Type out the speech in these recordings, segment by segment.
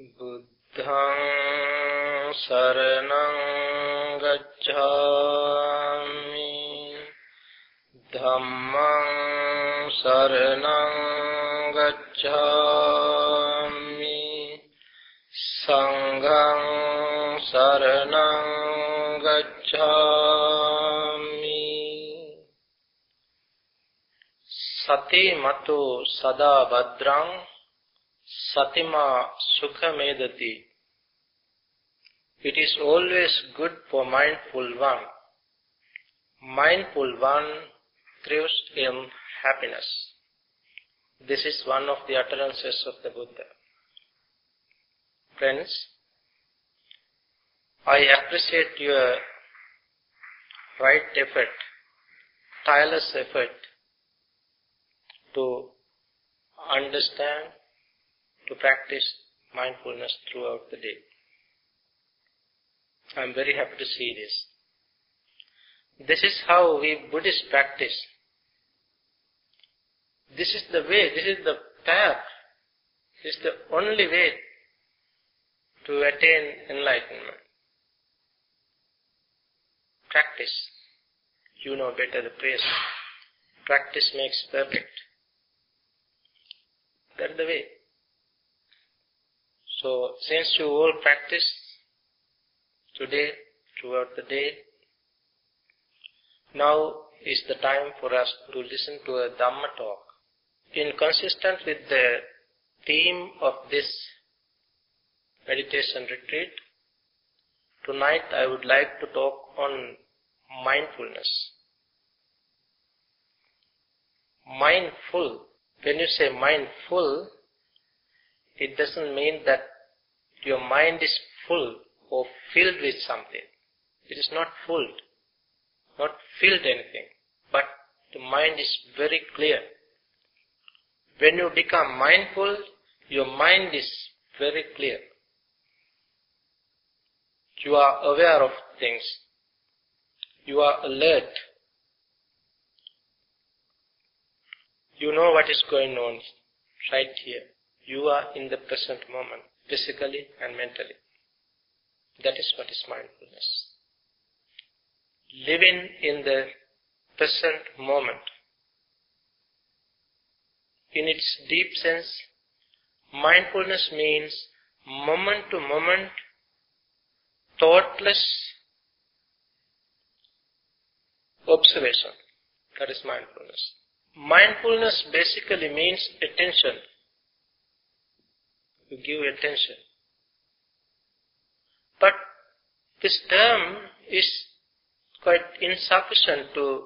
Buddhaṃ saraṇaṃ gacchāmi, Dhammaṃ saraṇaṃ gacchāmi, Saṅghaṃ saraṇaṃ gacchāmi. Sati mato sada bhadraṃ satimā sukha medati. It is always good for mindful one. Mindful one thrives in happiness. This is one of the utterances of the Buddha. Friends, I appreciate your right effort, tireless effort to understand, to practice mindfulness throughout the day. I am very happy to see this. This is how we Buddhists practice. This is the way, this is the path, this is the only way to attain enlightenment. Practice. You know better the phrase. Practice makes perfect. That is the way. So, since you all practice today, throughout the day, now is the time for us to listen to a Dhamma talk. Consistent with the theme of this meditation retreat, tonight I would like to talk on mindfulness. Mindful. When you say mindful, it doesn't mean that your mind is full or filled with something. It is not full, not filled anything, but the mind is very clear. When you become mindful, your mind is very clear. You are aware of things. You are alert. You know what is going on right here. You are in the present moment, physically and mentally. That is what is mindfulness. Living in the present moment. In its deep sense, mindfulness means moment to moment, thoughtless observation. That is mindfulness. Mindfulness basically means attention. You give attention. But this term is quite insufficient to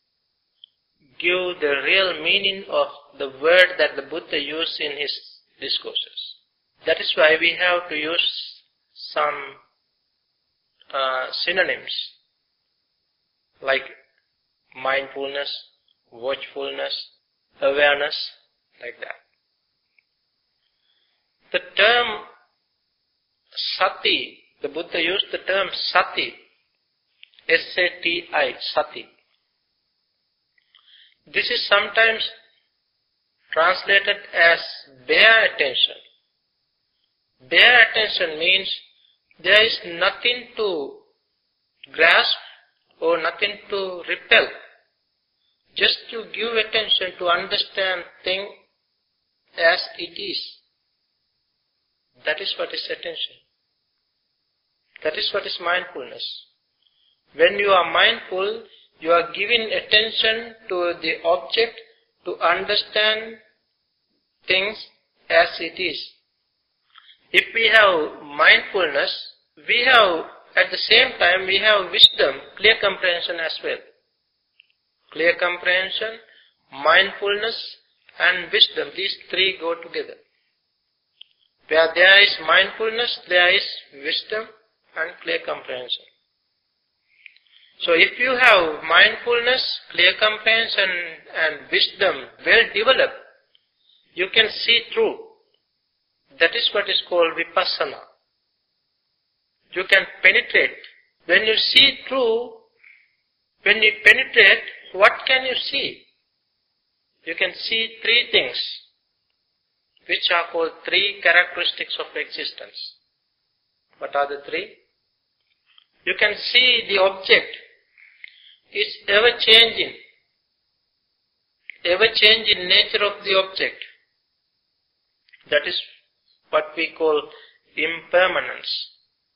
give the real meaning of the word that the Buddha used in his discourses. That is why we have to use some synonyms like mindfulness, watchfulness, awareness, like that. The term sati, the Buddha used the term sati, S-A-T-I, sati. This is sometimes translated as bare attention. Bare attention means there is nothing to grasp or nothing to repel. Just to give attention to understand thing as it is. That is what is attention. That is what is mindfulness. When you are mindful, you are giving attention to the object to understand things as it is. If we have mindfulness, we have, at the same time, we have wisdom, clear comprehension as well. Clear comprehension, mindfulness and wisdom, these three go together. Where there is mindfulness, there is wisdom and clear comprehension. So if you have mindfulness, clear comprehension and wisdom well developed, you can see through. That is what is called vipassana. You can penetrate. When you see through, when you penetrate, what can you see? You can see three things. which are called three characteristics of existence. What are the three? You can see the object is ever-changing nature of the object. That is what we call impermanence.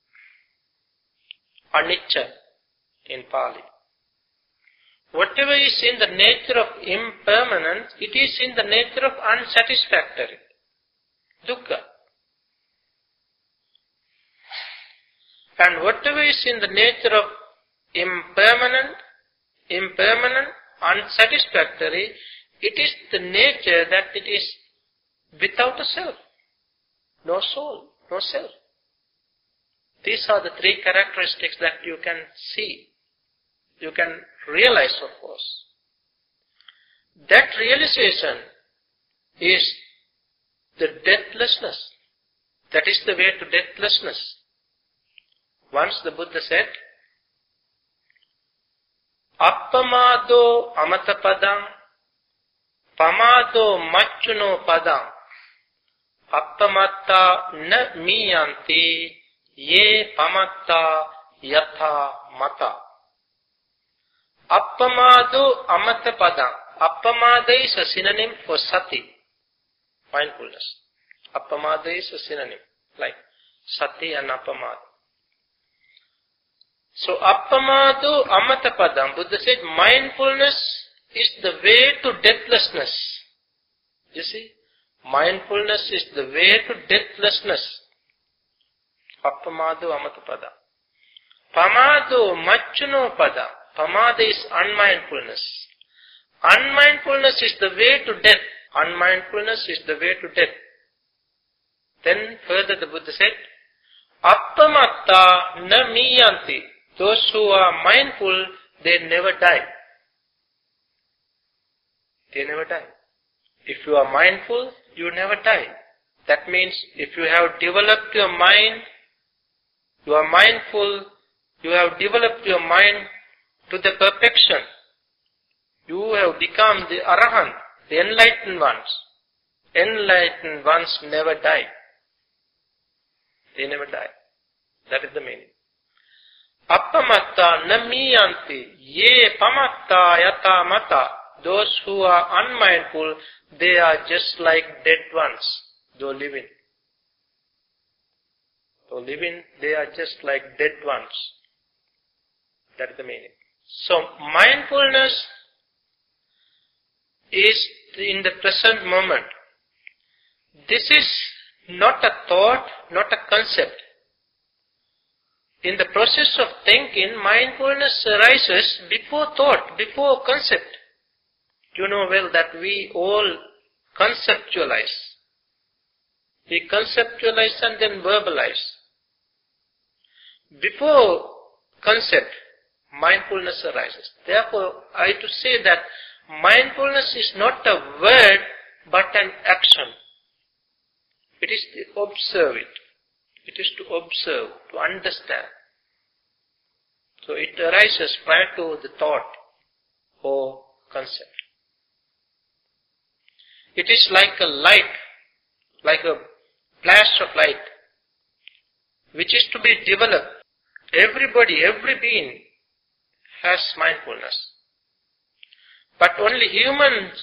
Anicca in Pali. Whatever is in the nature of impermanence, it is in the nature of unsatisfactory. Dukkha. And whatever is in the nature of impermanent, unsatisfactory, it is the nature that it is without a self. No soul, no self. These are the three characteristics that you can see. You can realize, of course. That realization is the deathlessness. That is the way to deathlessness. Once the Buddha said, Appamado amatapadam, pamado macchuno padam, appamatta na miyanti, ye pamatta yatha mata. Appamado amatapadam. Appamada is a synonym for sati, mindfulness. Appamada is a synonym, like sati and appamada. So, appamado amatapadam, Buddha said, mindfulness is the way to deathlessness. You see, mindfulness is the way to deathlessness. Appamado amatapadam. Pamado macchuno padam. Pamada is unmindfulness. Unmindfulness is the way to death. Unmindfulness is the way to death. Then further the Buddha said, Appamatta na miyanti. Those who are mindful, they never die. They never die. If you are mindful, you never die. That means if you have developed your mind, you are mindful, you have developed your mind to the perfection. You have become the Arahant, the enlightened ones. Enlightened ones never die. They never die. That is the meaning. Appamatta na miyanti, ye pamatta yata mata. Those who are unmindful, they are just like dead ones, though living. Though living, they are just like dead ones. That is the meaning. So, mindfulness is in the present moment. This is not a thought, not a concept. In the process of thinking, mindfulness arises before thought, before concept. You know well that we all conceptualize. We conceptualize and then verbalize. Before concept, mindfulness arises. Therefore, I to say that mindfulness is not a word but an action. It is to observe it. It is to observe, to understand. So it arises prior to the thought or concept. It is like a light, like a flash of light, which is to be developed. Everybody, every being has mindfulness. But only humans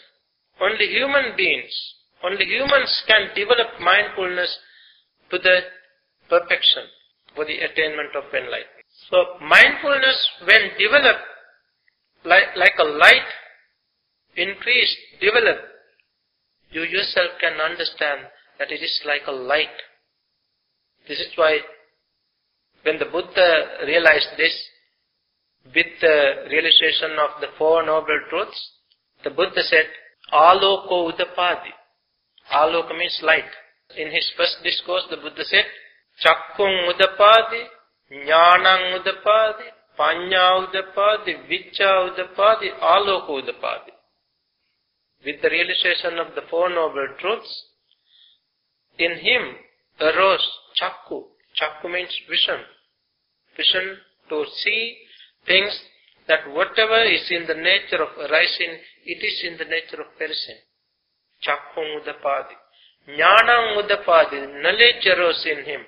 can develop mindfulness to the perfection for the attainment of enlightenment. So mindfulness, when developed like a light, increased, developed, you yourself can understand that it is like a light. This is why when the Buddha realized this, with the realization of the Four Noble Truths, the Buddha said, Aloko Udapadi. Aloka means light. In his first discourse, the Buddha said, Chakkung Udapadi, Jnanang Udapadi, Panya Udapadi, Vicca Udapadi, Aloko Udapadi. With the realization of the Four Noble Truths, in him arose Chakku. Chakku means vision. Vision to see things that whatever is in the nature of arising, it is in the nature of perishing. Chakkung Udapadi. Jnanam udapadi, knowledge arose in him.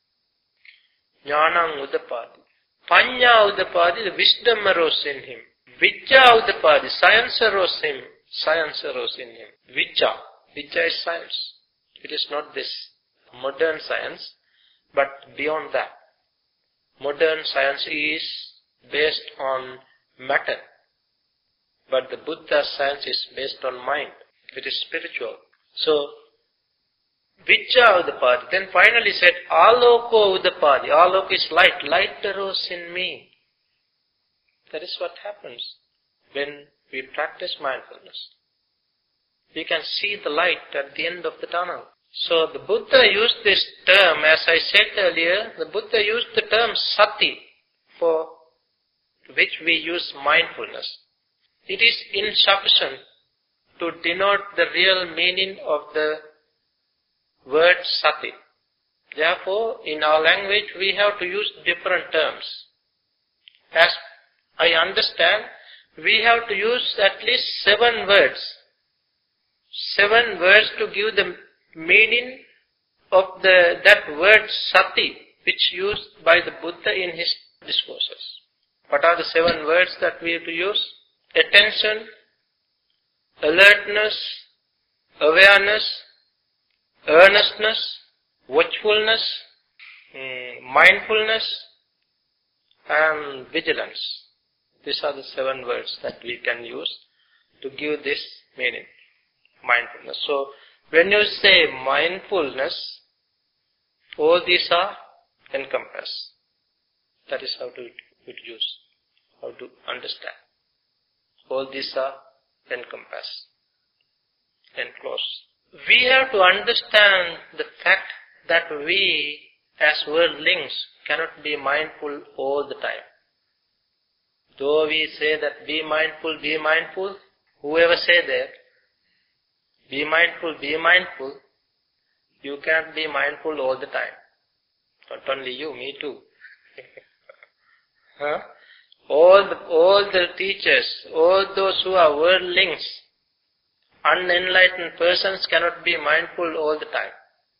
Jnanam udapadi. Panya udapadi, the wisdom arose in him. Vidya udapadi, science arose in him. Science arose in him. Vidya. Vidya is science. It is not this modern science, but beyond that. Modern science is based on matter. But the Buddha's science is based on mind. It is spiritual. So, Vidya udapadi. Then finally said, Aloko udapadi. Aloko is light. Light arose in me. That is what happens when we practice mindfulness. We can see the light at the end of the tunnel. So the Buddha used this term, as I said earlier, the Buddha used the term sati, for which we use mindfulness. It is insufficient to denote the real meaning of the word sati. Therefore, in our language, we have to use different terms. As I understand, we have to use at least 7 words. 7 words to give the meaning of that word sati, which used by the Buddha in his discourses. What are the 7 words that we have to use? Attention, alertness, awareness, earnestness, watchfulness, mindfulness, and vigilance. These are the 7 words that we can use to give this meaning, mindfulness. So, when you say mindfulness, all these are encompassed. That is how to use, how to understand. All these are encompassed, enclosed. We have to understand the fact that we, as worldlings, cannot be mindful all the time. Though we say that be mindful, whoever say that, be mindful, you can't be mindful all the time. Not only you, me too. Huh? All the teachers, all those who are worldlings, unenlightened persons cannot be mindful all the time.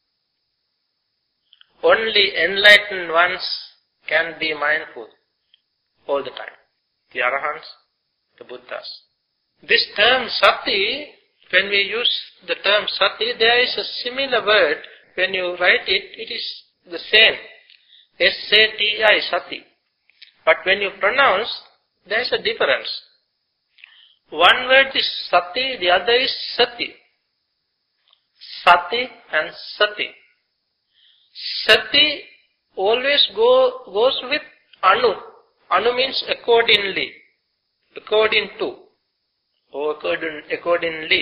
Only enlightened ones can be mindful all the time. The Arahants, the Buddhas. This term sati, when we use the term sati, there is a similar word. When you write it, it is the same. S-A-T-I, sati. But when you pronounce, there is a difference. One word is sati, the other is sati. Sati and sati. Sati always goes with anu. Anu means accordingly, according to, or accordingly.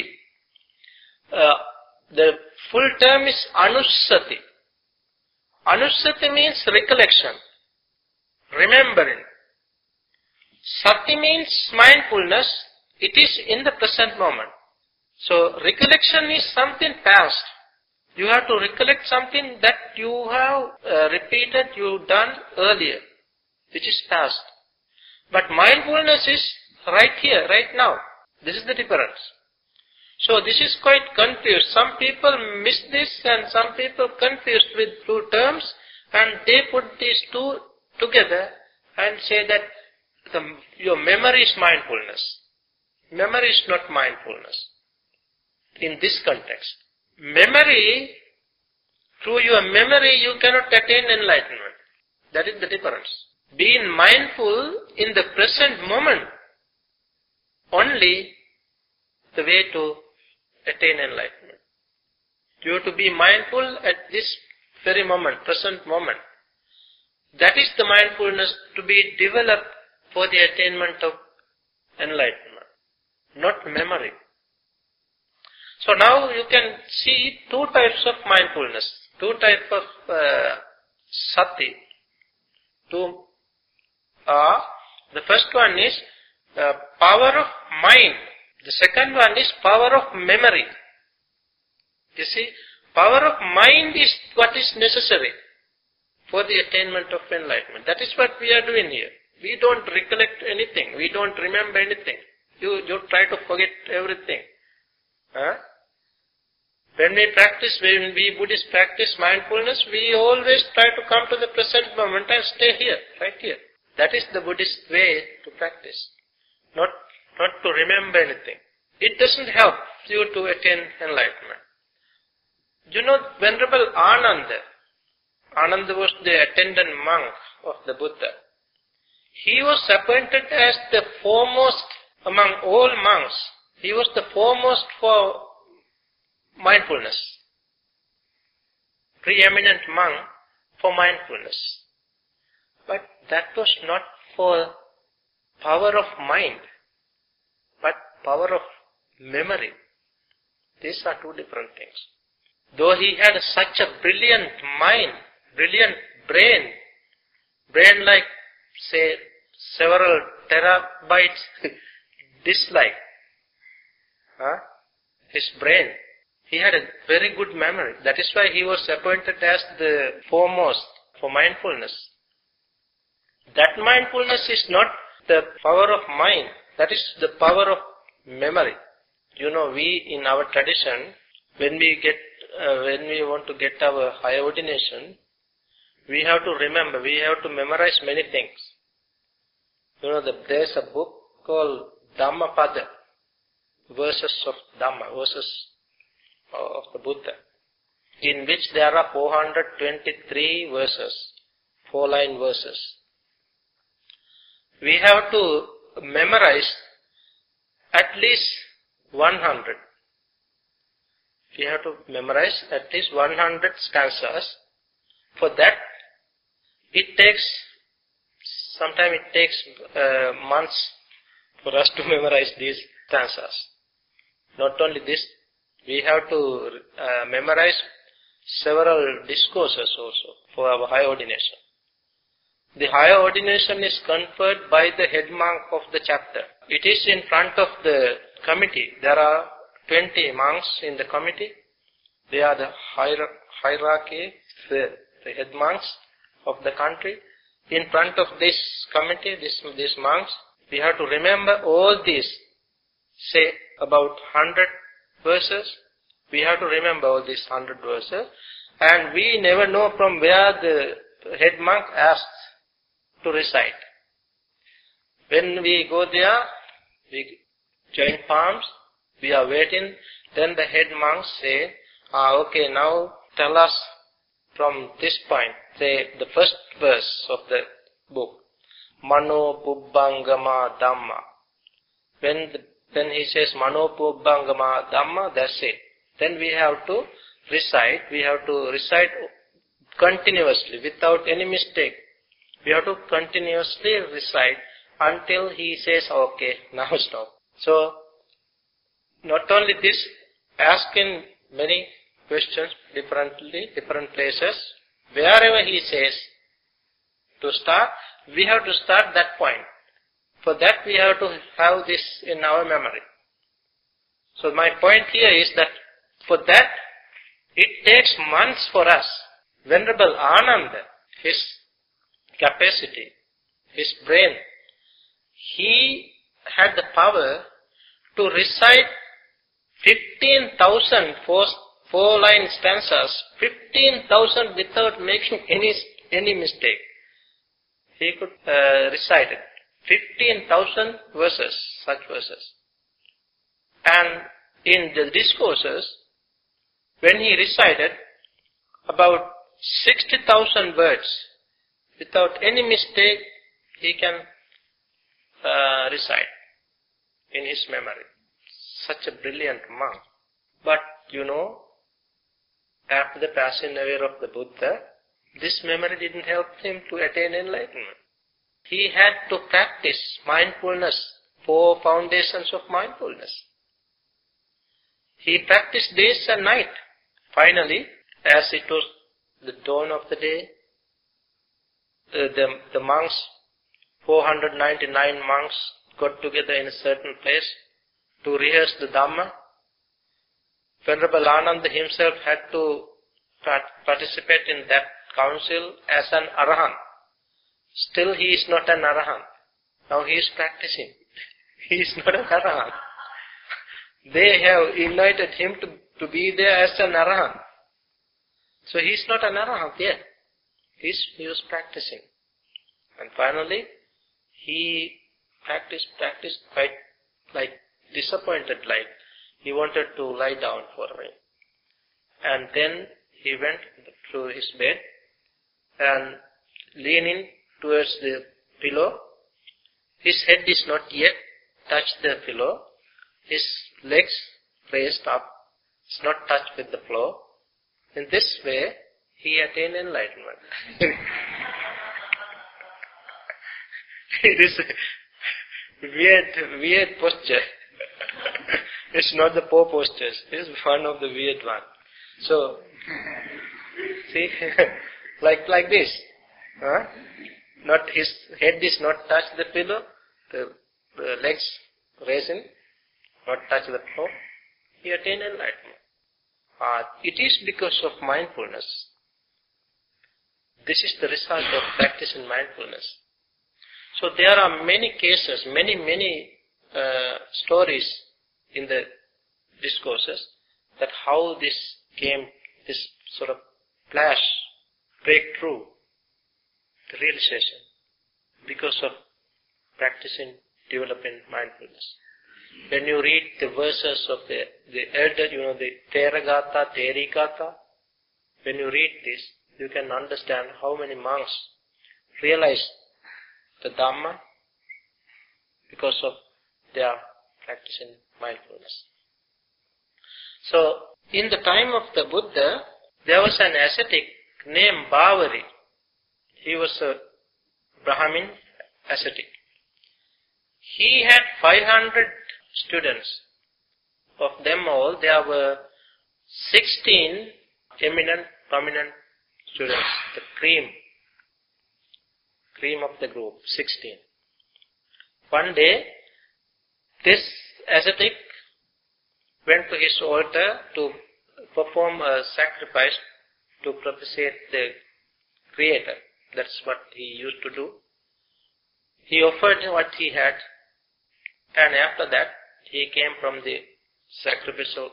The full term is anussati. Anussati means recollection, remembering. Sati means mindfulness. It is in the present moment. So recollection is something past. You have to recollect something that you have repeated, you done earlier, which is past. But mindfulness is right here, right now. This is the difference. So this is quite confused. Some people miss this and some people confused with 2 terms, and they put these 2 together and say that your memory is mindfulness. Memory is not mindfulness. In this context, memory, through your memory you cannot attain enlightenment. That is the difference. Being mindful in the present moment, only the way to attain enlightenment. You have to be mindful at this very moment, present moment. That is the mindfulness to be developed for the attainment of enlightenment, not memory. So now you can see 2 types of mindfulness, 2 types of sati. 2 are, the first one is power of mind. The second one is power of memory. You see, power of mind is what is necessary for the attainment of enlightenment. That is what we are doing here. We don't recollect anything. We don't remember anything. You try to forget everything. Huh? When when we Buddhists practice mindfulness, we always try to come to the present moment and stay here, right here. That is the Buddhist way to practice. Not to remember anything. It doesn't help you to attain enlightenment. You know, Venerable Ananda was the attendant monk of the Buddha. He was appointed as the foremost among all monks. He was the foremost for mindfulness. Preeminent monk for mindfulness. But that was not for power of mind, but power of memory. These are two different things. Though he had such a brilliant mind, brilliant brain like, say, several terabytes disk-like, his brain, he had a very good memory. That is why he was appointed as the foremost for mindfulness. That mindfulness is not the power of mind, that is the power of memory. You know, we in our tradition, when we want to get our higher ordination, we have to remember, we have to memorize many things. You know, there's a book called Dhammapada, verses of Dhamma, verses of the Buddha, in which there are 423 verses, 4-line verses. We have to memorize at least 100. We have to memorize at least 100 stanzas. For that, sometimes it takes months for us to memorize these stanzas. Not only this, we have to memorize several discourses also for our high ordination. The higher ordination is conferred by the head monk of the chapter. It is in front of the committee. There are 20 monks in the committee. They are the hierarchy, the head monks of the country. In front of this committee, these monks, we have to remember all these, say about 100 verses. We have to remember all these 100 verses. And we never know from where the head monk asks to recite. When we go there, we join palms, we are waiting, then the head monks say, okay, now tell us from this point, say the first verse of the book, Mano Pubbangama Dhamma. When he says Mano Pubbangama Dhamma, that's it. Then we have to recite continuously without any mistake. We have to continuously recite until he says, okay, now stop. So, not only this, asking many questions differently, different places, wherever he says to start, we have to start that point. For that we have to have this in our memory. So my point here is that for that, it takes months for us. Venerable Ananda, his capacity, his brain, he had the power to recite 15,000 four-line stanzas, 15,000 without making any mistake. He could recite it. 15,000 verses, such verses. And in the discourses, when he recited about 60,000 words, without any mistake, he can recite in his memory. Such a brilliant monk. But, you know, after the passing away of the Buddha, this memory didn't help him to attain enlightenment. He had to practice mindfulness, 4 foundations of mindfulness. He practiced days and night. Finally, as it was the dawn of the day, the monks, 499 monks, got together in a certain place to rehearse the Dhamma. Venerable Ananda himself had to participate in that council as an Arahant. Still he is not an Arahant. Now he is practicing. He is not an Arahant. They have invited him to to be there as an arahant. So he is not an arahant yet. He was practicing. And finally, he practiced quite like disappointed, like he wanted to lie down for a while. And then he went to his bed and leaning towards the pillow. His head is not yet touched the pillow. His legs raised up. It's not touched with the floor. In this way, he attained enlightenment. It is a weird posture. It's not the poor postures. It's one of the weird one. So, see, like this. Huh? Not his head is not touched the pillow. The legs raising, not touch the floor. He attained enlightenment. It is because of mindfulness. This is the result of practice in mindfulness. So there are many cases, many stories in the discourses that how this came, this sort of flash, breakthrough, the realization, because of practicing, developing mindfulness. When you read the verses of the elder, the Theravada, Therikatha, when you read this, you can understand how many monks realize the Dhamma because of their practicing mindfulness. So, in the time of the Buddha, there was an ascetic named Bhavari. He was a Brahmin ascetic. He had 500 students. Of them all, there were 16 eminent, prominent students, the cream of the group, 16. One day, this ascetic went to his altar to perform a sacrifice to propitiate the Creator. That's what he used to do. He offered what he had, and after that, he came from the sacrificial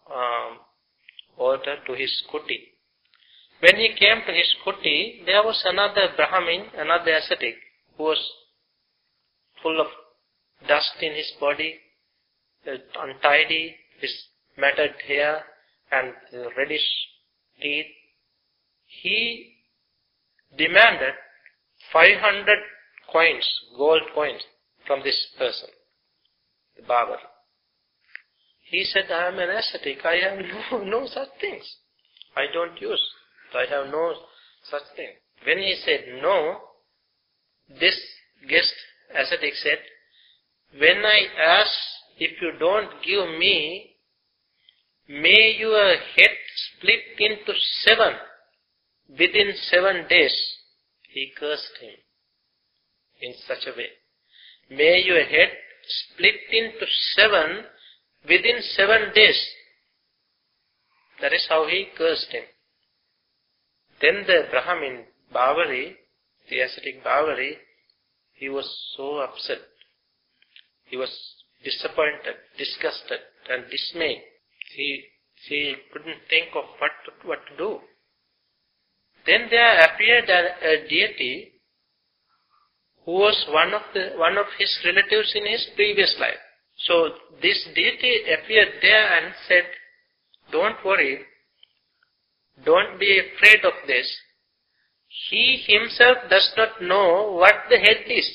altar to his kuti. When he came to his kuti, there was another Brahmin, another ascetic, who was full of dust in his body, untidy, his matted hair and reddish teeth. He demanded 500 coins, gold coins, from this person, the Bhavari. He said, I am an ascetic, I have no such things. I don't use, I have no such thing. When he said no, this guest ascetic said, when I ask if you don't give me, may your head split into 7 within 7 days. He cursed him in such a way. May your head split into 7 within 7 days. That is how he cursed him. Then the Brahmin Bhavari, the ascetic Bhavari, he was so upset. He was disappointed, disgusted and dismayed. He couldn't think of what to do. Then there appeared a deity who was one of his relatives in his previous life. So this deity appeared there and said, don't worry, don't be afraid of this. He himself does not know what the head is.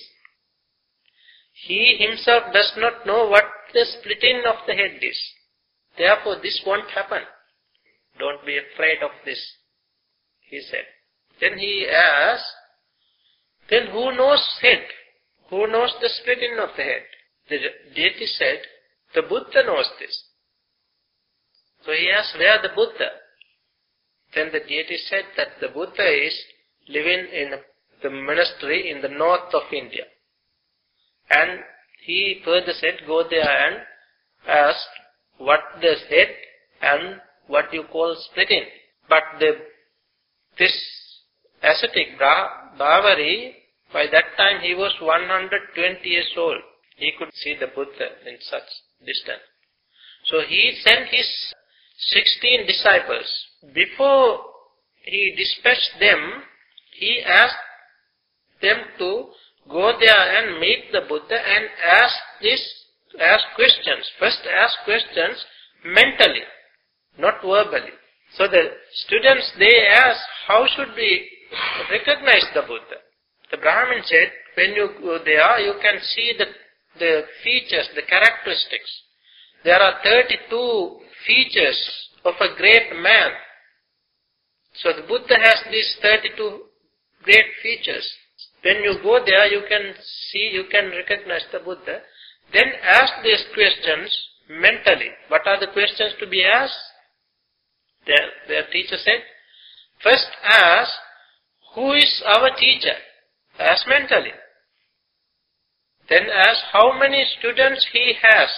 He himself does not know what the splitting of the head is. Therefore this won't happen. Don't be afraid of this, he said. Then he asked, then who knows head? Who knows the splitting of the head? The deity said, the Buddha knows this. So he asked, where the Buddha? Then the deity said that the Buddha is living in the monastery in the north of India. And he further said, go there and ask what the head and what you call splitting. But this ascetic Bhavari, by that time he was 120 years old. He could see the Buddha in such distance. So he sent his 16 disciples. Before he dispatched them, he asked them to go there and meet the Buddha and ask questions. First ask questions mentally, not verbally. So the students, they ask, how should we recognize the Buddha? The Brahmin said, when you go there, you can see the features, the characteristics. There are 32 features of a great man. So the Buddha has these 32 great features. When you go there, you can see, you can recognize the Buddha. Then ask these questions mentally. What are the questions to be asked? Their teacher said, first ask, who is our teacher? Ask mentally. Then ask how many students he has.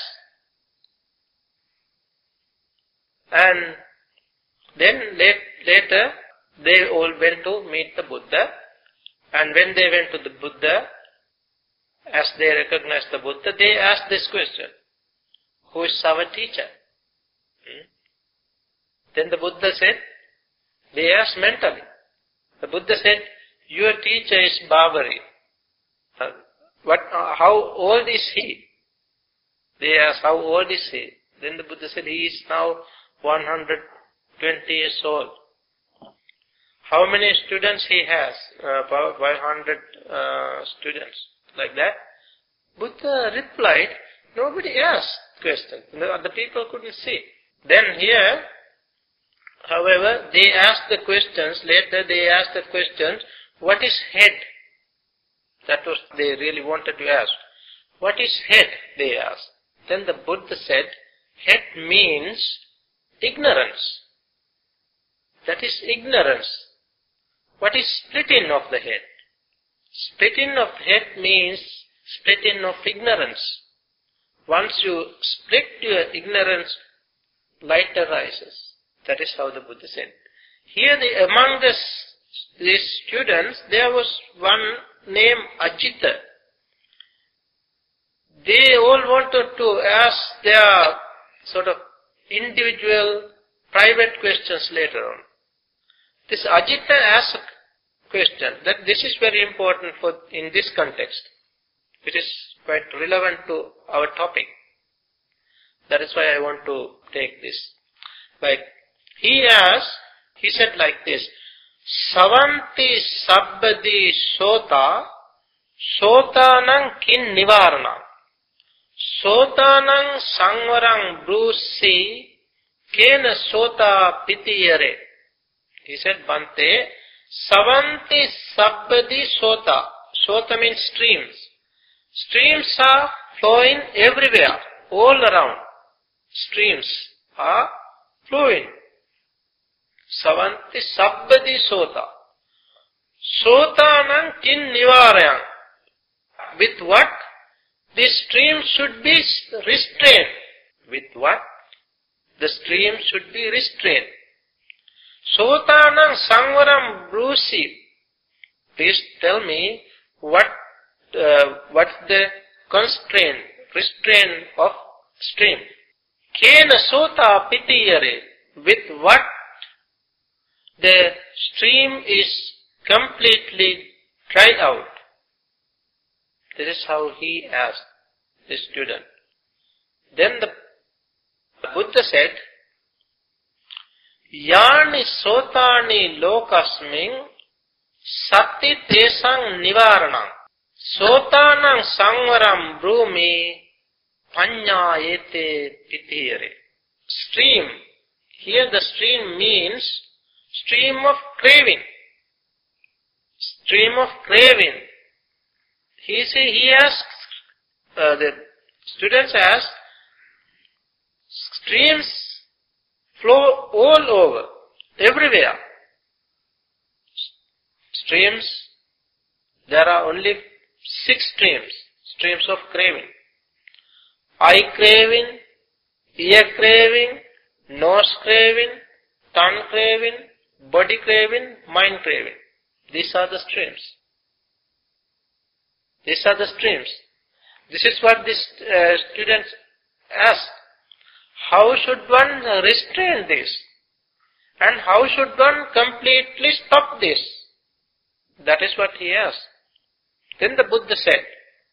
And then later they all went to meet the Buddha. And when they went to the Buddha, as they recognized the Buddha, they asked this question, who is our teacher? Then the Buddha said, they asked mentally. The Buddha said, your teacher is Babari. How old is he? They asked, how old is he? Then the Buddha said, he is now 120 years old. How many students he has? About 500 students. Like that. Buddha replied, nobody asked questions. The people couldn't see. Then here, however, they asked the questions. Later they asked the questions, what is head? That was they really wanted to ask. What is head? They asked. Then the Buddha said, head means ignorance. That is ignorance. What is splitting of the head? Splitting of head means splitting of ignorance. Once you split your ignorance, light arises. That is how the Buddha said. Here among these students, there was one named Ajita. They all wanted to ask their sort of individual, private questions later on. This Ajita asked a question that this is very important in this context. It is quite relevant to our topic. That is why I want to take this. Like, he said like this, Savanti sabbadi sota, sotanang kin nivarana, sotanang sangvarang brusi, kena sota pitiyare. He said, Bante, Savanti sabbadi sota. Sota means streams. Streams are flowing everywhere, all around. Streams are flowing. Savanti sabbadi sota. Sotanang kin nivarayang. With what? This stream should be restrained. With what? The stream should be restrained. Sotanang sangvaram brusi. Please tell me what's the restraint of stream. Kena sota pitiyare. With what the stream is completely dried out. This is how he asked the student. Then the Buddha said, Yani sotani lokasming sati tesang nivaranam sotanang sangvaram brumi panyayete pitire. Stream. Here the stream means stream of craving. Stream of craving. He asks, the students ask, streams flow all over, everywhere. Streams, there are only 6 streams of craving. Eye craving, ear craving, nose craving, tongue craving, body craving, mind craving. These are the streams. These are the streams. This is what these students ask. how should one restrain this? And how should one completely stop this? That is what he asked. Then the Buddha said,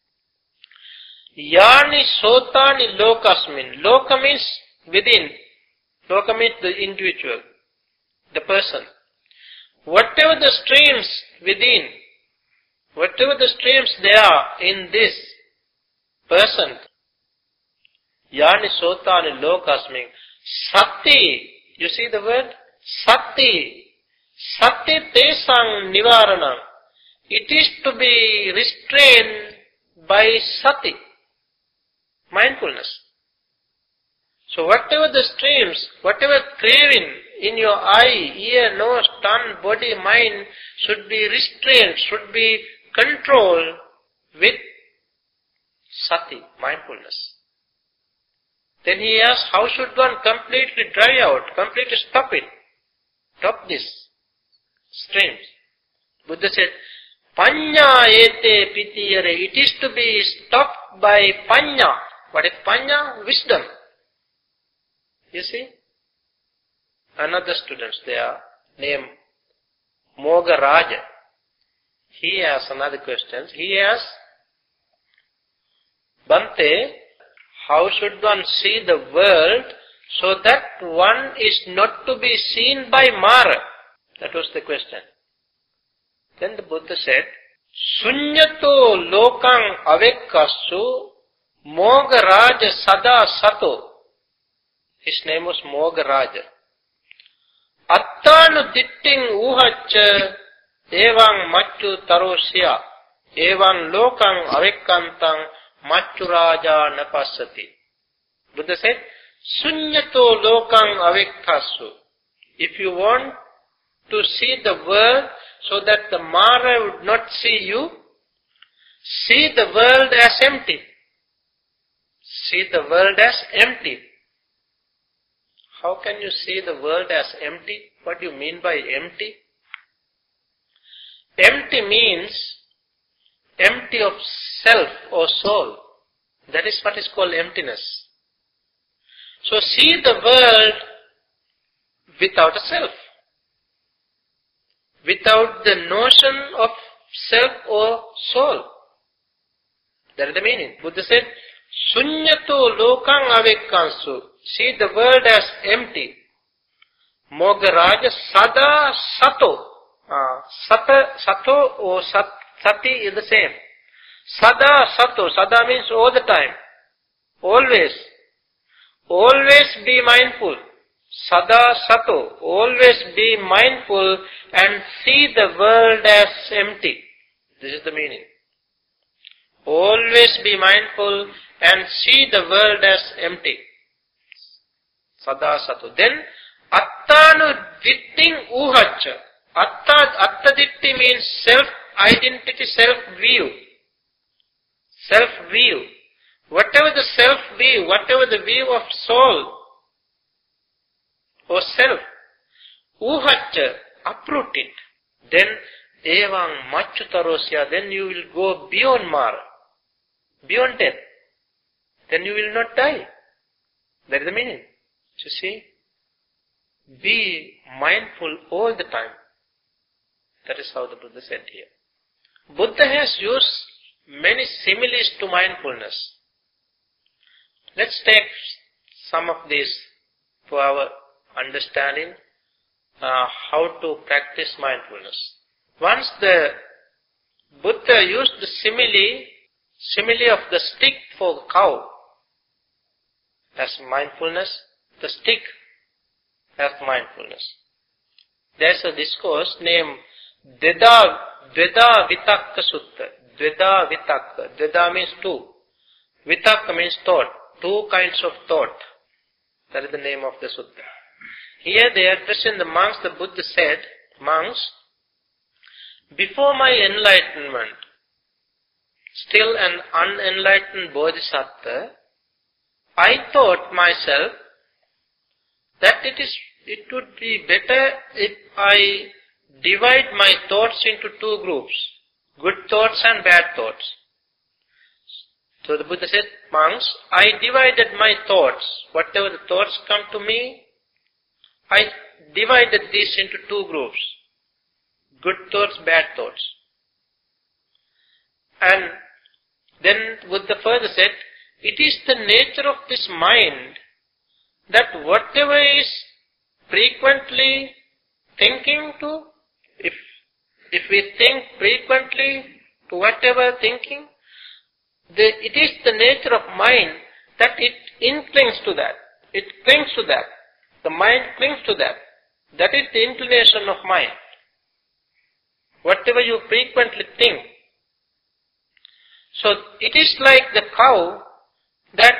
Yani sotani lokasmin. Loka means within. Loka means the individual, the person. Whatever the streams within, whatever the streams there are in this person, Yani sotani lokasmin. Sati, you see the word? Sati. Sati tesang nivaranam. It is to be restrained by sati. Mindfulness. So whatever the streams, whatever craving in your eye, ear, nose, tongue, body, mind should be restrained, should be controlled with sati, mindfulness. Then he asked, how should one completely dry out, completely stop it? Stop this streams. Buddha said, Panya ete pitiyare. It is to be stopped by panya. What is panya? Wisdom. You see? Another student there, named Mogaraja. He asked another question. He asked, Bhante, how should one see the world so that one is not to be seen by Mara? That was the question. Then the Buddha said, Sunyato lokang avekkasu Mogaraja sada sato. His name was Mogaraja. Attanu ditting uhacha evang machu tarosya evang lokang avekkantang machu raja napasati. Buddha said, Sunyato lokang avekkasu. If you want to see the world so that the Mara would not see you, see the world as empty. See the world as empty. How can you see the world as empty? What do you mean by empty? Empty means empty of self or soul. That is what is called emptiness. So see the world without a self. Without the notion of self or soul. That is the meaning. Buddha said, Sunyato lokang avekkansu. See the world as empty. Mogaraja sada sato. Sato or sati is the same. Sada sato. Sada means all the time. Always. Always be mindful. Sada sato. Always be mindful and see the world as empty. This is the meaning. Always be mindful and see the world as empty. Sada sato. Then, attanu ditting uhacha. Atta ditti means self-identity, self-view. Self-view. Whatever the self-view, whatever the view of soul or self, uhacha, uproot it. Then, evang machutarosya, then you will go beyond Mara, beyond death. Then you will not die. That is the meaning. You see? Be mindful all the time. That is how the Buddha said here. Buddha has used many similes to mindfulness. Let's take some of these for our understanding how to practice mindfulness. Once the Buddha used the simile of the stick for cow as mindfulness, the stick as mindfulness. There's a discourse named Dveda Vitakka Sutta. Dveda Vitakka. Dveda means two. Vitakka means thought. Two kinds of thought. That is the name of the sutta. Here they addressing the monks. The Buddha said, monks, before my enlightenment, still an unenlightened bodhisattva, I thought myself that it would be better if I divide my thoughts into two groups, good thoughts and bad thoughts. So the Buddha said, monks, I divided my thoughts. Whatever the thoughts come to me, I divided these into two groups. Good thoughts, bad thoughts. And then Buddha further said, it is the nature of this mind that whatever is frequently thinking to, if we think frequently to whatever thinking, it is the nature of mind that it inclines to that. It clings to that. The mind clings to that. That is the inclination of mind. Whatever you frequently think. So it is like the cow that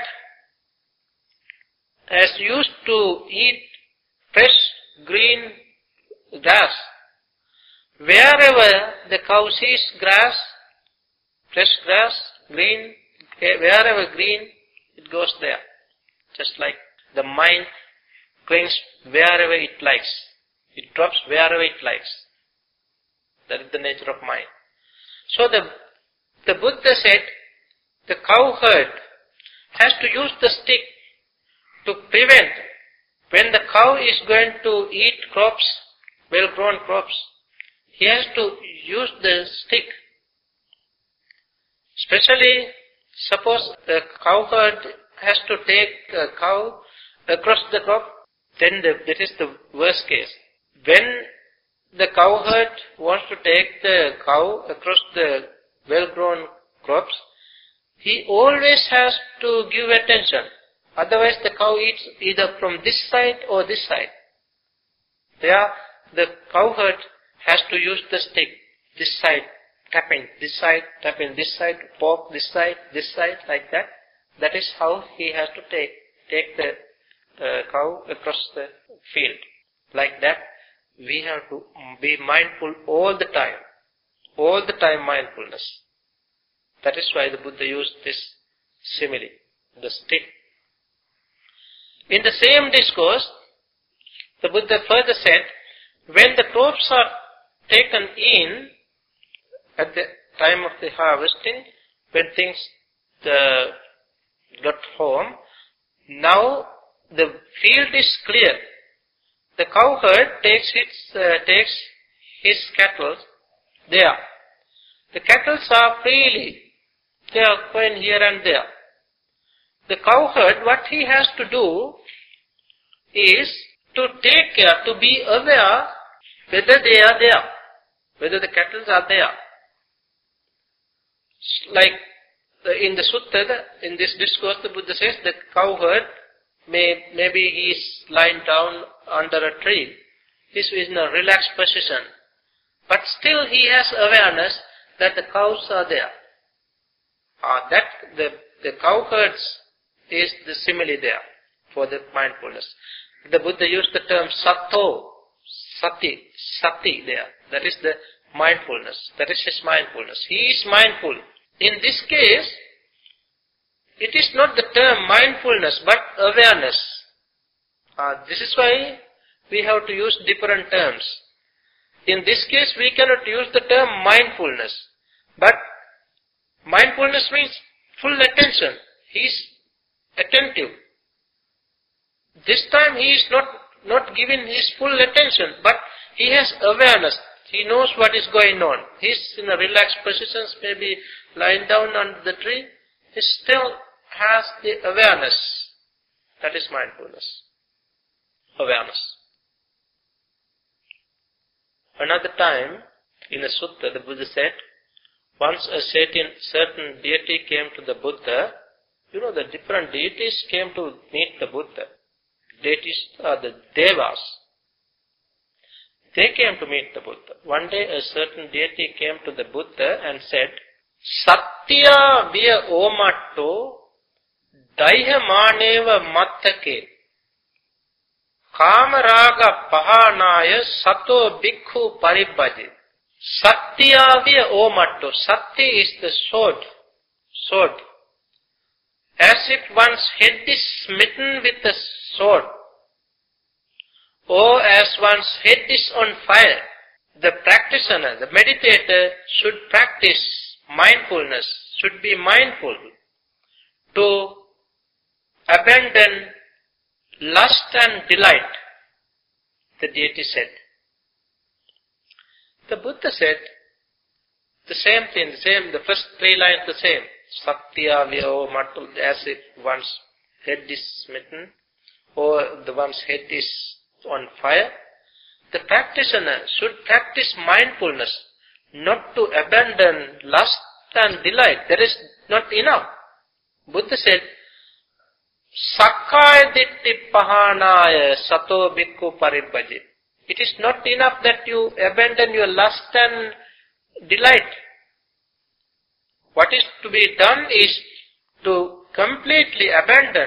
has used to eat fresh green grass. Wherever the cow sees grass, fresh grass, green, wherever green, it goes there. Just like the mind clings wherever it likes. It drops wherever it likes. That is the nature of mind. So the Buddha said, the cowherd has to use the stick to prevent, when the cow is going to eat crops, well-grown crops, he has to use the stick. Especially, suppose the cowherd has to take a cow across the crop, then that is the worst case. When the cowherd wants to take the cow across the well-grown crops, he always has to give attention. Otherwise the cow eats either from this side or this side. There, the cowherd has to use the stick, this side, tapping this side, poke this side, like that. That is how he has to take the cow across the field. Like that, we have to be mindful all the time mindfulness. That is why the Buddha used this simile, the stick. In the same discourse, the Buddha further said, when the crops are taken in at the time of the harvesting, when things got home, now the field is clear. The cowherd takes his cattle there. The cattle are freely, they are going here and there. The cowherd, what he has to do is to take care, to be aware whether they are there, whether the cattle are there. Like in the sutta, in this discourse, the Buddha says the cowherd, maybe he is lying down under a tree. He is in a relaxed position. But still he has awareness that the cows are there. The cowherds is the simile there for the mindfulness. The Buddha used the term sato, sati there. That is the mindfulness. That is his mindfulness. He is mindful. In this case, it is not the term mindfulness but awareness. This is why we have to use different terms. In this case, we cannot use the term mindfulness. But mindfulness means full attention. He is attentive. This time he is not giving his full attention, but he has awareness. He knows what is going on. He is in a relaxed position, maybe lying down under the tree. He still has the awareness. That is mindfulness. Awareness. Another time, in a sutta, the Buddha said, once a certain deity came to the Buddha. You know, the different deities came to meet the Buddha. Deities are the devas. They came to meet the Buddha. One day a certain deity came to the Buddha and said, Satya via omatto daihamaneva mattake kamaraga pahanaya sato bhikkhu paribhaje. Satya via omatto. Satya is the sword. As if one's head is smitten with a sword, or as one's head is on fire, the practitioner, the meditator should practice mindfulness, should be mindful. to abandon lust and delight, the deity said. The Buddha said the same thing, the first three lines the same. Saktiya Vyaho Mattu, as if one's head is smitten or the one's head is on fire. The practitioner should practice mindfulness, not to abandon lust and delight. That is not enough. Buddha said, Sakkaya Ditti Pahanaya Sato Bhikkhu Paribhaje. It is not enough that you abandon your lust and delight. What is to be done is to completely abandon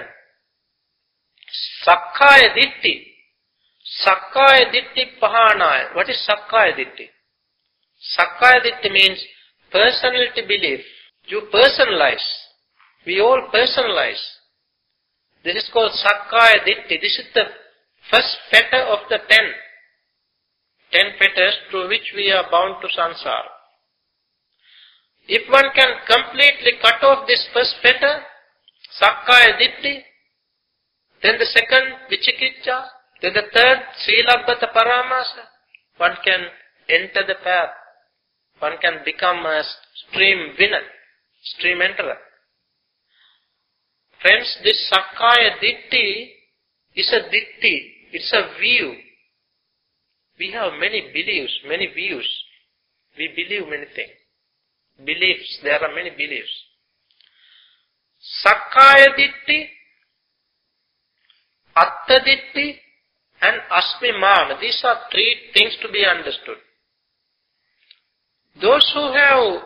Sakkaya Ditti. Sakkaya Ditti Pahanaya. What is Sakkaya Ditti? Sakkaya Ditti means personality belief. You personalize. We all personalize. This is called Sakkaya Ditti. This is the first fetter of the 10. 10 fetters through which we are bound to samsara. If one can completely cut off this first fetter, Sakkaya Ditti, then the second, Vichikicca, then the third, Silabbata Paramasa, one can enter the path. One can become a stream winner, stream enterer. Friends, this Sakkaya Ditti is a Ditti, it's a view. We have many beliefs, many views. We believe many things. Beliefs, there are many beliefs. Sakkaya Ditti, Atta Ditti, and Asmimana. These are three things to be understood. Those who have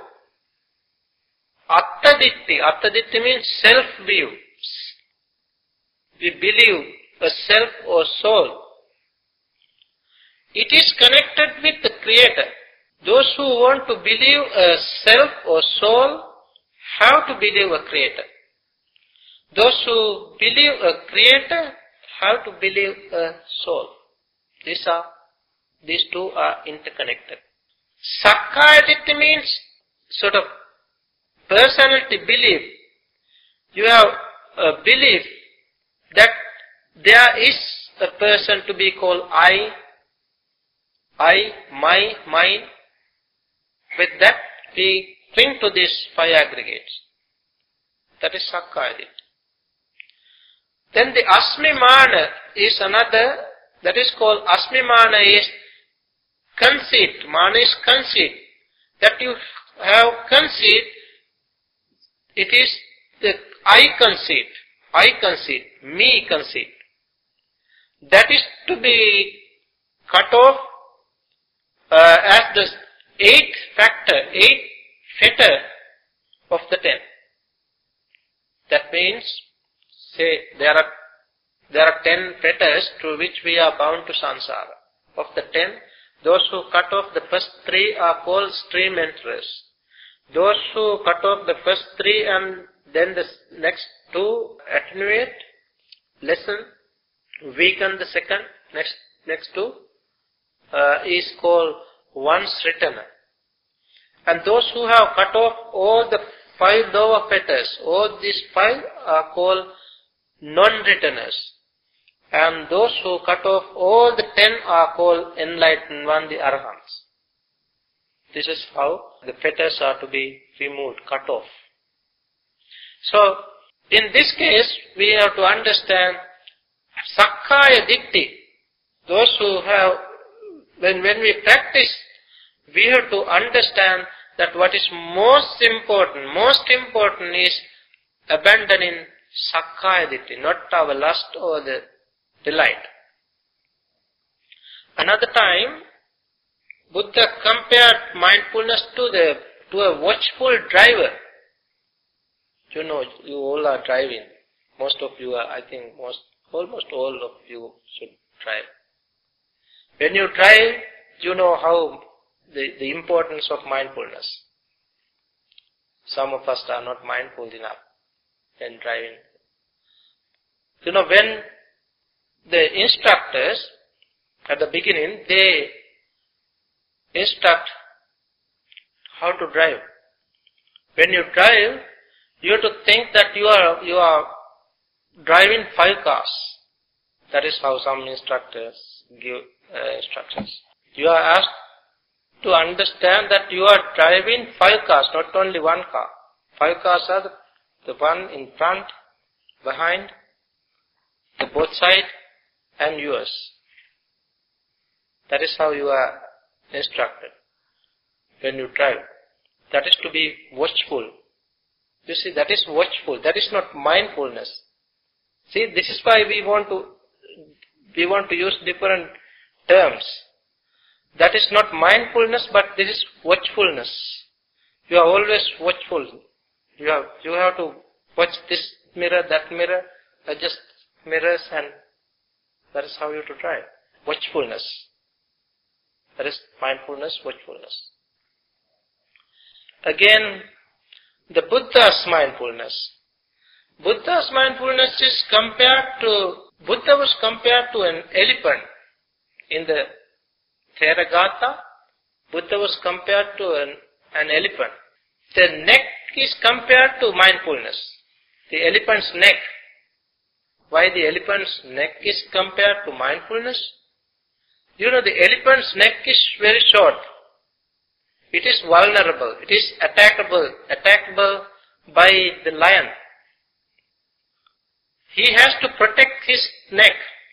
Atta Ditti means self-view. We believe a self or soul. It is connected with the Creator. Those who want to believe a self or soul have to believe a Creator. Those who believe a Creator have to believe a soul. These two are interconnected. Sakkaya Ditti means sort of personality belief. You have a belief that there is a person to be called I, my, mine. With that, we cling to these 5 aggregates. That is Sakkaya Ditti. Then the Asmimana is another, that is called Asmimana is conceit. Mana is conceit. That you have conceit, it is the I conceit, me conceit. That is to be cut off as the 8th fetter of the 10. That means, say, there are 10 fetters through which we are bound to samsara. Of the 10, those who cut off the first 3 are called stream enterers. Those who cut off the first 3 and then the next 2 attenuate, lessen, weaken the second, next 2, is called once returner. And those who have cut off all the 5 lower fetters, all these 5 are called non-returners. And those who cut off all the 10 are called enlightened one, the arahants. This is how the fetters are to be removed, cut off. So, in this case, we have to understand Sakkaya Ditti. Those who have, when we practice, we have to understand that what is most important is abandoning Sakkaya Ditti, not our lust or the delight. Another time, Buddha compared mindfulness to a watchful driver. You know, you all are driving. Most of you are, I think, almost all of you should drive. When you drive, you know how the importance of mindfulness. Some of us are not mindful enough when driving. You know, when the instructors, at the beginning, they instruct how to drive. When you drive, You have to think that you are driving 5 cars. That is how some instructors give instructions. You are asked to understand that you are driving 5 cars, not only 1 car. 5 cars are the one in front, behind, the both sides, and yours. That is how you are instructed when you drive. That is to be watchful. You see, that is watchful. That is not mindfulness. See, this is why we want to use different terms. That is not mindfulness, but this is watchfulness. You are always watchful. You have to watch this mirror, that mirror, adjust mirrors, and that is how you have to drive. Watchfulness. That is mindfulness, watchfulness. Again, the Buddha's mindfulness. Buddha's mindfulness is Buddha was compared to an elephant. In the Theravada, Buddha was compared to an elephant. The neck is compared to mindfulness. The elephant's neck. Why the elephant's neck is compared to mindfulness? You know, the elephant's neck is very short. It is vulnerable. It is attackable by the lion. He has to protect his neck.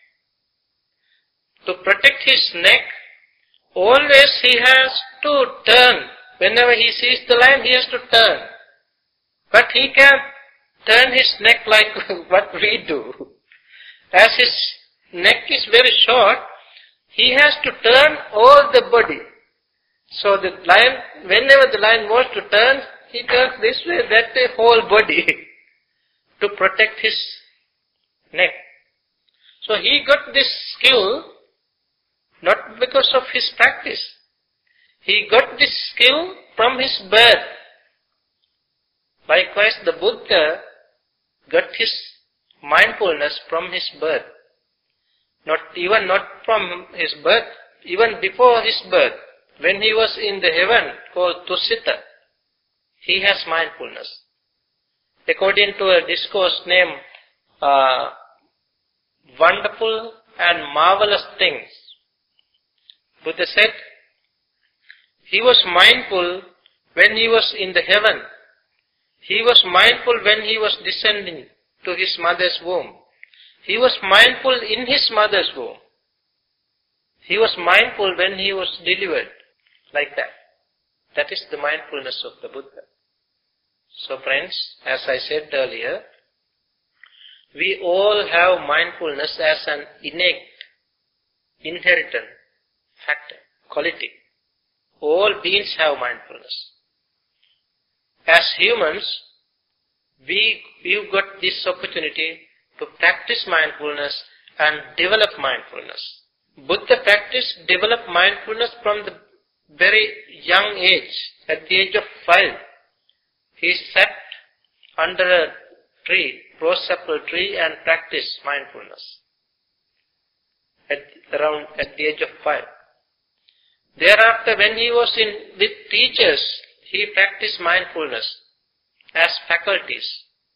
To protect his neck, always he has to turn. Whenever he sees the lion, he has to turn. But he can't turn his neck like what we do. As his neck is very short, he has to turn all the body. So the lion, whenever the lion wants to turn, he turns this way, that way, whole body to protect his neck. So he got this skill not because of his practice. He got this skill from his birth. Likewise, the Buddha got his mindfulness from his birth. Not from his birth, even before his birth. When he was in the heaven called Tusita, he has mindfulness. According to a discourse named Wonderful and Marvelous Things, Buddha said, he was mindful when he was in the heaven. He was mindful when he was descending to his mother's womb. He was mindful in his mother's womb. He was mindful when he was delivered. Like that. That is the mindfulness of the Buddha. So friends, as I said earlier, we all have mindfulness as an innate, inherited factor, quality. All beings have mindfulness. As humans, we've got this opportunity to practice mindfulness and develop mindfulness. Buddha developed mindfulness from the very young age. At the age of 5, he sat under a tree, rose apple tree, and practiced mindfulness. At the age of 5. Thereafter, when he was with teachers, he practiced mindfulness as faculties.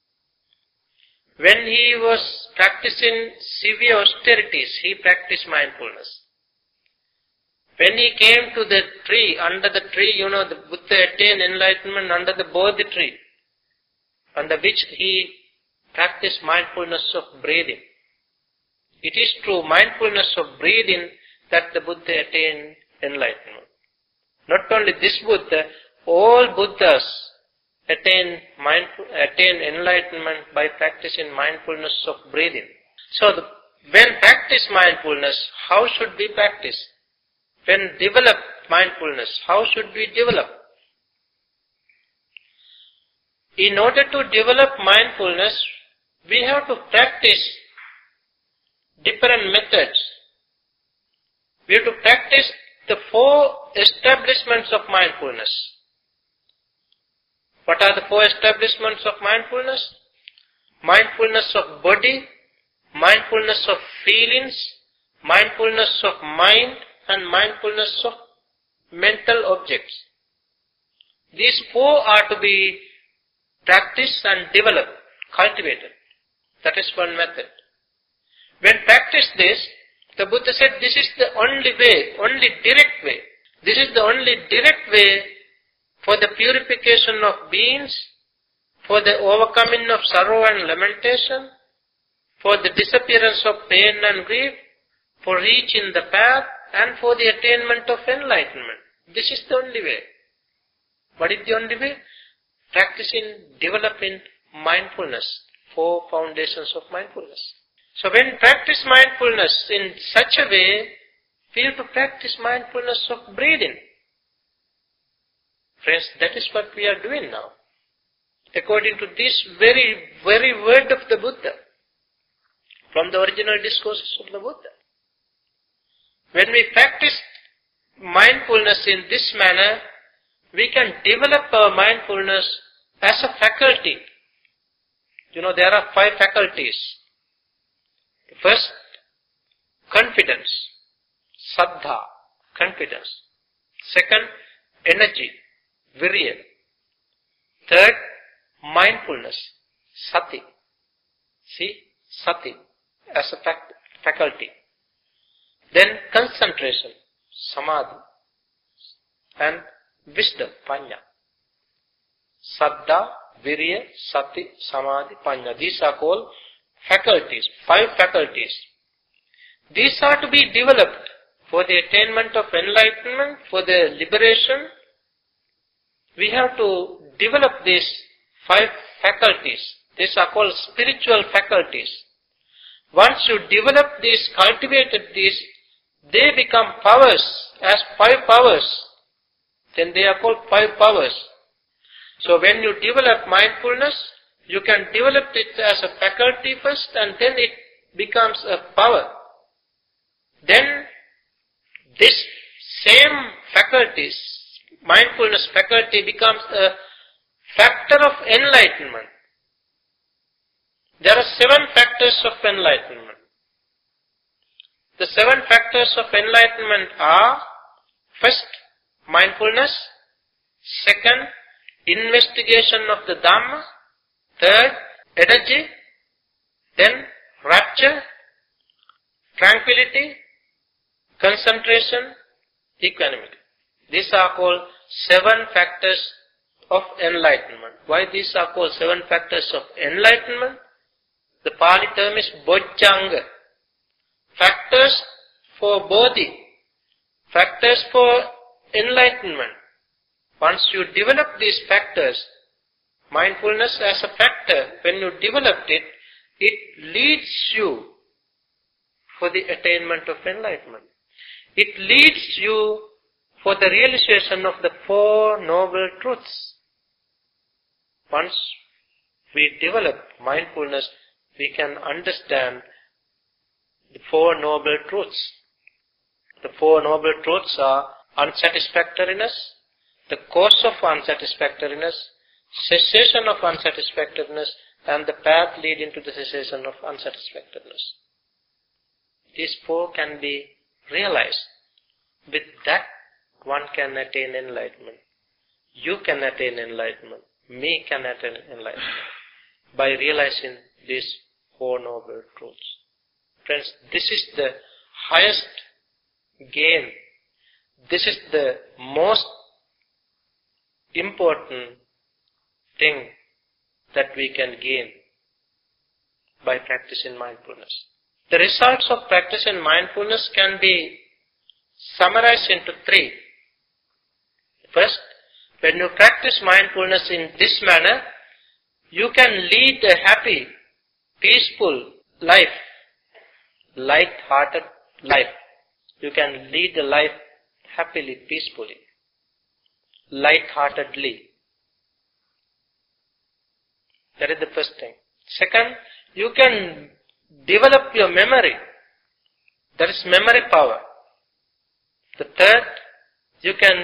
When he was practicing severe austerities, he practiced mindfulness. When he came to the tree, under the tree, the Buddha attained enlightenment under the Bodhi tree, under which he practiced mindfulness of breathing. It is through mindfulness of breathing that the Buddha attained enlightenment. Not only this Buddha, all Buddhas attain enlightenment by practicing mindfulness of breathing. So when practice mindfulness, how should we practice? When develop mindfulness, how should we develop? In order to develop mindfulness, we have to practice different methods. We have to practice the 4 establishments of mindfulness. What are the 4 establishments of mindfulness? Mindfulness of body, mindfulness of feelings, mindfulness of mind, and mindfulness of mental objects. These 4 are to be practice and develop, cultivate it. That is one method. When practice this, the Buddha said this is the only way, only direct way. This is the only direct way for the purification of beings, for the overcoming of sorrow and lamentation, for the disappearance of pain and grief, for reaching the path, and for the attainment of enlightenment. This is the only way. What is the only way? Practicing, developing mindfulness, 4 foundations of mindfulness. So when practice mindfulness in such a way, we have to practice mindfulness of breathing. Friends, that is what we are doing now. According to this very word of the Buddha, from the original discourses of the Buddha. When we practice mindfulness in this manner, we can develop our mindfulness as a faculty. There are 5 faculties. First, confidence, saddha, confidence. Second, energy, virya. Third, mindfulness, sati. See, sati as a faculty. Then concentration, samadhi. And wisdom, panya. Saddha, virya, sati, samadhi, panya. These are called faculties, 5 faculties. These are to be developed for the attainment of enlightenment, for the liberation. We have to develop these 5 faculties. These are called spiritual faculties. Once you develop these, cultivated these, they become powers, as 5 powers. Then they are called 5 powers. So when you develop mindfulness, you can develop it as a faculty first, and then it becomes a power. Then this same faculties, mindfulness faculty, becomes a factor of enlightenment. There are 7 factors of enlightenment. The 7 factors of enlightenment are: first, mindfulness; second, investigation of the Dhamma; third, energy; then rapture, tranquility, concentration, equanimity. These are called 7 factors of enlightenment. Why these are called 7 factors of enlightenment? The Pali term is bojjhanga. Factors for bodhi, factors for enlightenment. Once you develop these factors, mindfulness as a factor, when you develop it, it leads you for the attainment of enlightenment. It leads you for the realization of the 4 noble truths. Once we develop mindfulness, we can understand the 4 noble truths. The 4 noble truths are unsatisfactoriness, the cause of unsatisfactoriness, cessation of unsatisfactoriness, and the path leading to the cessation of unsatisfactoriness. These 4 can be realized. With that, one can attain enlightenment. You can attain enlightenment. Me can attain enlightenment by realizing these 4 noble truths. Friends, this is the highest gain. This is the most important thing that we can gain by practicing mindfulness. The results of practicing mindfulness can be summarized into 3. First, when you practice mindfulness in this manner, you can lead a happy, peaceful life, light-hearted life. You can lead a life happily, peacefully, light-heartedly. That is the first thing. Second, you can develop your memory. That is memory power. The third, you can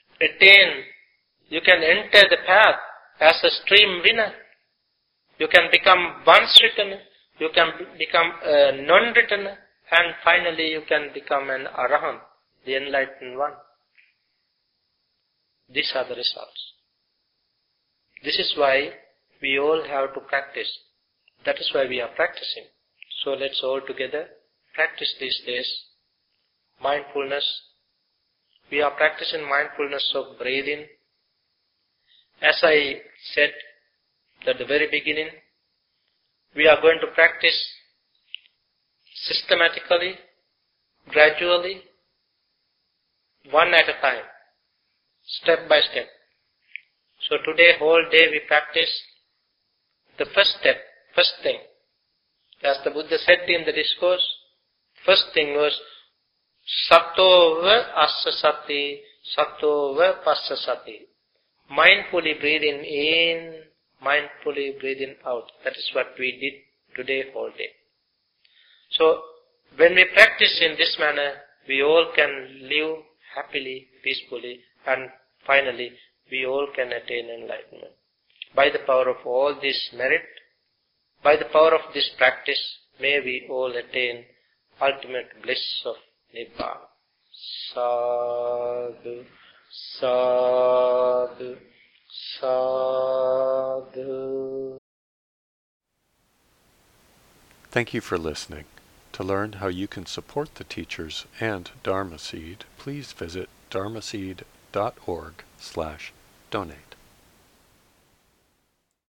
enter the path as a stream winner. You can become once-returner. You can become a non-returner. And finally, you can become an arahant, the enlightened one. These are the results. This is why we all have to practice. That is why we are practicing. So let's all together practice these days mindfulness. We are practicing mindfulness of breathing. As I said at the very beginning, we are going to practice systematically, gradually, one at a time, step by step. So today, whole day we practice the first step, first thing. As the Buddha said in the discourse, first thing was Sattova Assa Sati, Sattova Passa Sati. Mindfully breathing in, mindfully breathing out. That is what we did today, whole day. So, when we practice in this manner, we all can live happily, peacefully, and finally, we all can attain enlightenment. By the power of all this merit, by the power of this practice, may we all attain ultimate bliss of Nibbana. Sadhu, sadhu, sadhu. Thank you for listening. To learn how you can support the teachers and Dharma Seed, please visit dharmaseed.org/donate.